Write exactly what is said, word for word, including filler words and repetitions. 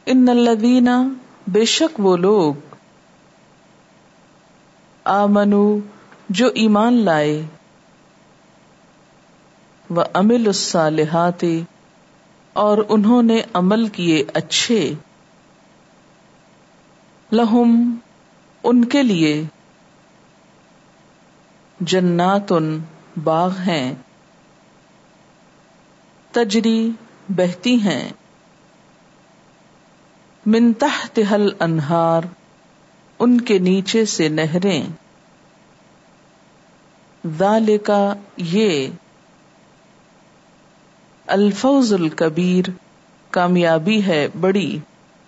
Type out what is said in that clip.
इन्नल्लज़ीना बेशक वो लोग, आमनु जो ईमान लाए, व अमिलुस्सालिहाति और उन्होंने अमल किए अच्छे, लहुम उनके लिए, जन्नातुन बाग हैं, तजरी बहती हैं, मिन तहतिहल अनहार उनके नीचे से नहरें, ज़ालिका ये, अल फौजुल कबीर कामयाबी है बड़ी।